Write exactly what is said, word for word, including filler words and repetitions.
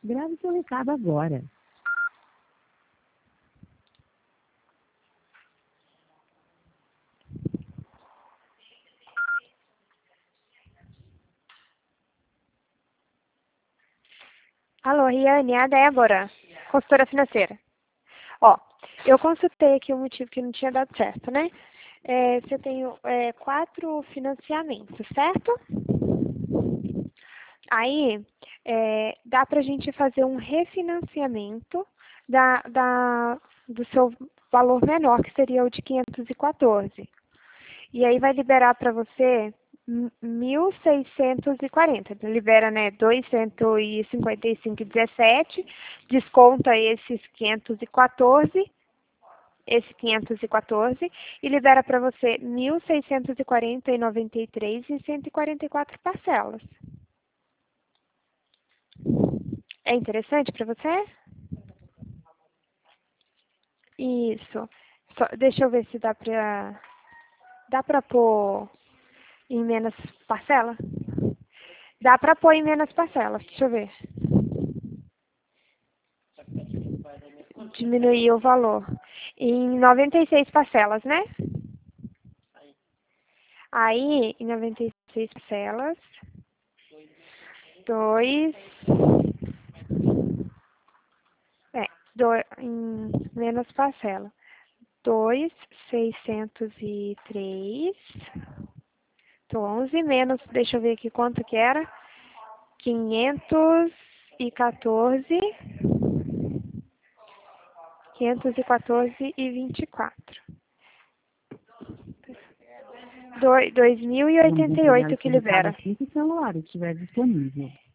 Grave seu recado agora. Alô, Riane, é a Débora, consultora financeira. Ó, eu consultei aqui o motivo que não tinha dado certo, né? É, você tem é, quatro financiamentos, certo? Aí, é, dá pra gente fazer um refinanciamento da, da, do seu valor menor, que seria o de quinhentos e quatorze. E aí vai liberar para você mil seiscentos e quarenta. Libera, né, duzentos e cinquenta e cinco vírgula dezessete, desconta esses quinhentos e quatorze, esse quinhentos e quatorze, e libera para você mil seiscentos e quarenta vírgula noventa e três em cento e quarenta e quatro parcelas. É interessante para você? Isso. Só, deixa eu ver se dá para dá para pôr em menos parcela? Dá para pôr em menos parcelas, deixa eu ver. Diminuir o valor. Em noventa e seis parcelas, né? Aí, em noventa e seis parcelas, dois, é, do, em menos parcela. Dois, seiscentos e três, onze, menos, deixa eu ver aqui quanto que era, quinhentos e quatorze, quinhentos e quatorze e vinte e quatro. dois mil e oitenta e oito que libera. Se o celular estiver disponível.